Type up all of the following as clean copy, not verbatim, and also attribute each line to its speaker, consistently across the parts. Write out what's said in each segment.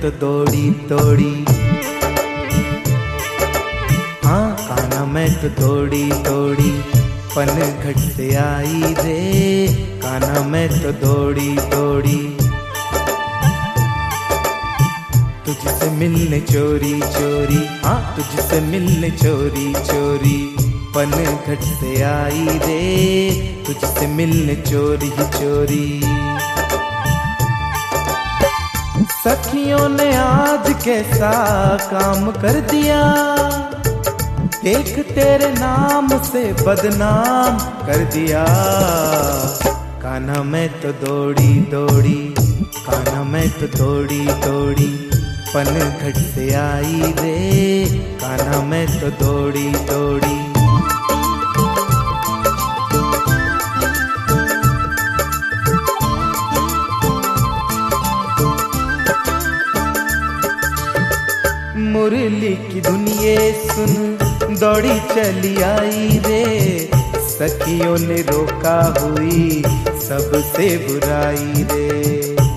Speaker 1: तो दौड़ी दौड़ी, हाँ कान्हा मैं तो दौड़ी दौड़ी, पनघट से आई रे कान्हा मैं तो दौड़ी दौड़ी। तुझसे मिलने चोरी चोरी, हाँ तुझसे मिलने चोरी चोरी, पनघट से आई रे तुझसे मिलने चोरी चोरी। सखियों ने आज कैसा काम कर दिया, देख तेरे नाम से बदनाम कर दिया। कान्हा मैं तो दौड़ी दौड़ी, कान्हा मैं तो दौड़ी दौड़ी, पनघट से आई रे कान्हा मैं तो दौड़ी दौड़ी। मुरली की दुनिया सुन दौड़ी चली आई रे, सखियों ने रोका हुई सबसे बुराई रे।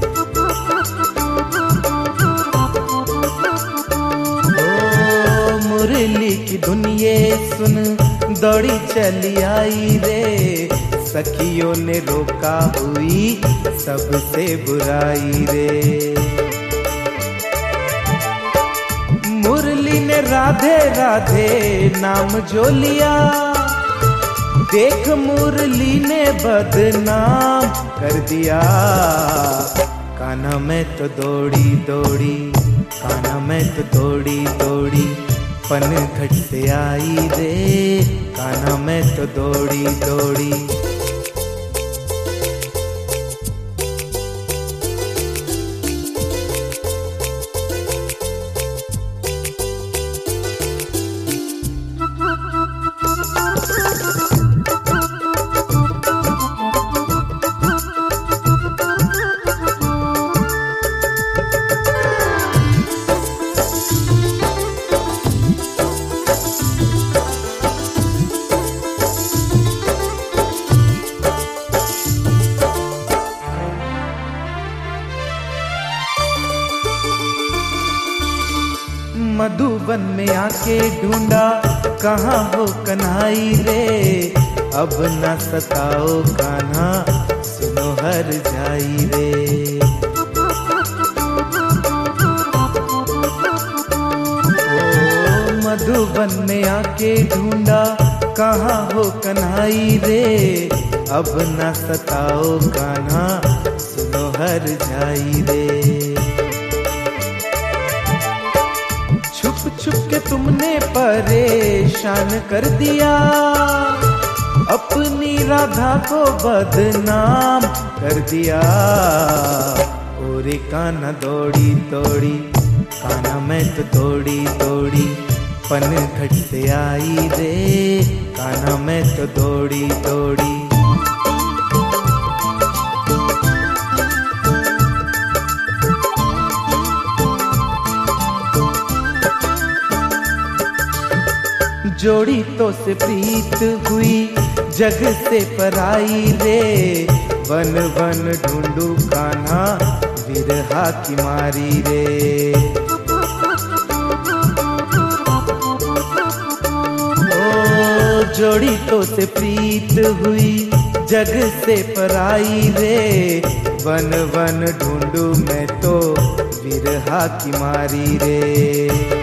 Speaker 1: ओ मुरली की दुनिया सुन दौड़ी चली आई रे, सखियों ने रोका हुई सबसे बुराई रे। मुरली ने राधे राधे नाम जो लिया, देख मुरली ने बदनाम कर दिया। कान्हा मैं तो दौड़ी दौड़ी, कान्हा मैं तो दौड़ी दौड़ी, पनघट से आई रे कान्हा मैं तो दौड़ी दौड़ी। मधुबन में आके ढूंढा कहाँ हो कन्हाई रे, अब न सताओ कान्हा सुनो हर जाई रे। ओ मधुबन में आके ढूंढा कहाँ हो कन्हाई रे, अब न सताओ कान्हा सुनो हर जाई रे। छुप छुप के तुमने परेशान कर दिया, अपनी राधा को बदनाम कर दिया। ओरे कान्हा दौड़ी दौड़ी, कान्हा मैं तो दौड़ी दौड़ी, पनघट से आई रे कान्हा मैं तो दौड़ी दौड़ी। जोड़ी तो से प्रीत हुई जग से पराई रे, वन वन ढूंढू कान्हा विरहा की मारी रे। ओ जोड़ी तो से प्रीत हुई जग से पराई रे, वन वन ढूंढू मैं तो विरहा की मारी रे।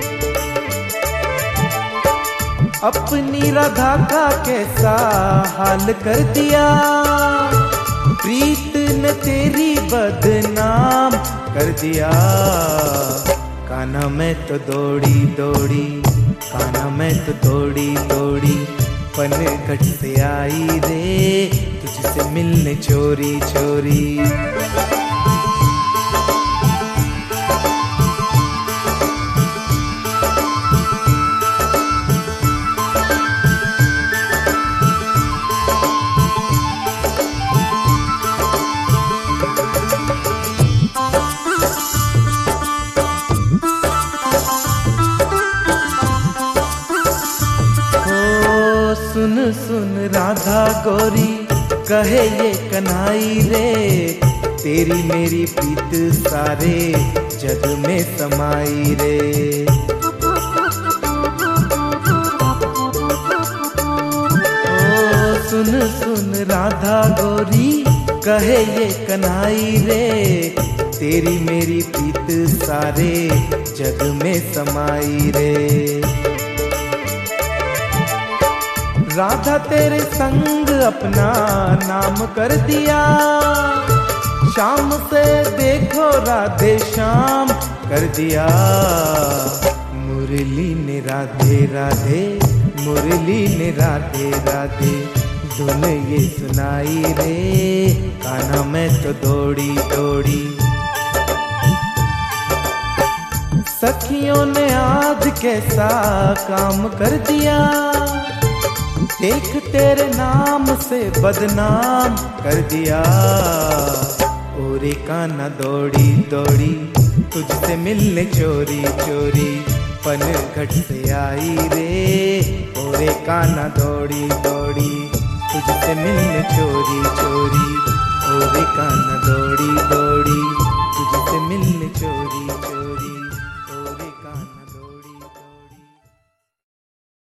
Speaker 1: अपनी राधा का कैसा हाल कर दिया, प्रीत ने तेरी बदनाम कर दिया। कान्हा मैं तो दौड़ी दौड़ी, कान्हा मैं तो दौड़ी दौड़ी, पनघट से आई रे तुझसे मिलने चोरी चोरी। सुन सुन राधा गौरी कहे ये कन्हाई रे, तेरी मेरी प्रीत सारे जग में समाई रे। ओ सुन सुन राधा गोरी कहे ये कन्हई रे, तेरी मेरी प्रीत सारे जग में समाई रे। राधा तेरे संग अपना नाम कर दिया, शाम से देखो राधे श्याम कर दिया। मुरली ने राधे राधे, मुरली ने राधे राधे, धुन ये सुनाई रे, कान्हा मैं तो दौड़ी दौड़ी। सखियों ने आज कैसा काम कर दिया, देख तेरे नाम से बदनाम कर दिया। ओरे कान्हा दौड़ी दौड़ी, तुझसे मिलने चोरी चोरी, पनघट से आई रे। ओरे कान्हा दौड़ी दौड़ी, तुझसे मिलने चोरी